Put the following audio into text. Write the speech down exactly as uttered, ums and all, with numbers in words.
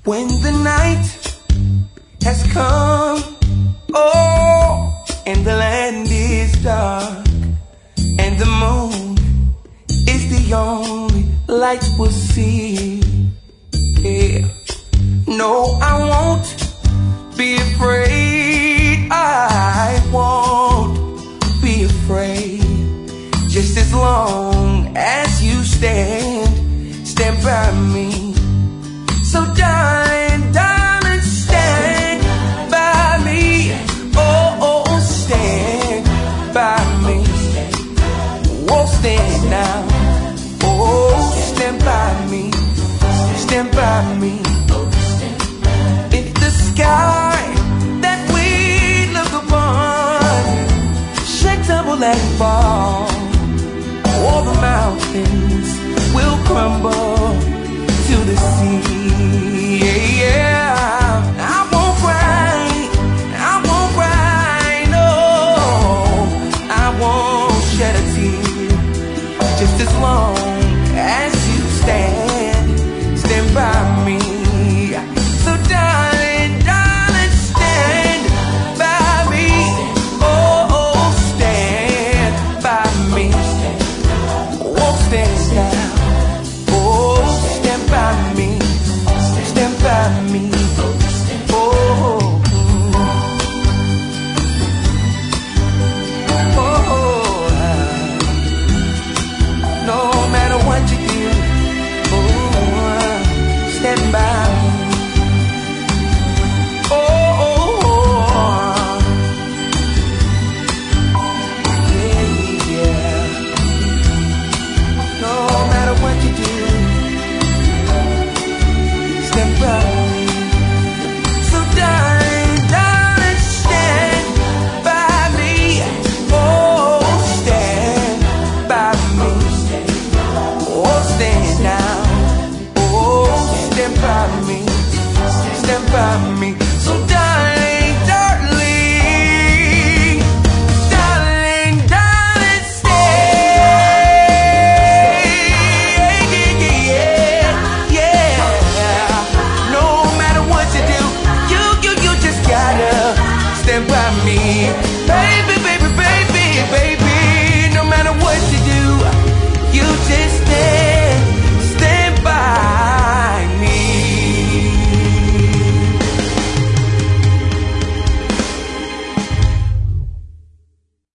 When the night has come, oh, and the land is dark, and the moon is the only light we'll see. Yeah. No, I won't be afraid. I won't be afraid. Just as long as you stand, stand by me. So darling, darling, stand by me. Oh, oh, stand by me. Oh, stand now. Oh, stand by me. Stand by me. If the sky that we look upon should tumble and fall, all the mountains will crumble to the sea. Yeah, yeah. I won't cry, I won't cry, no, I won't shed a tear. Just as long as you stand, stand by me. So darling, darling, stand by me. Oh, oh, stand by me. Oh, stand down. Oh, stand by me. Stand by me. Oh, oh, no matter what you do, oh, stand by me. Oh, oh, yeah, yeah. No matter what you do, stand by me. So darling, darling, stand by me. Oh, stand by me. Oh, stand now. Oh, stand by me. Stand by me.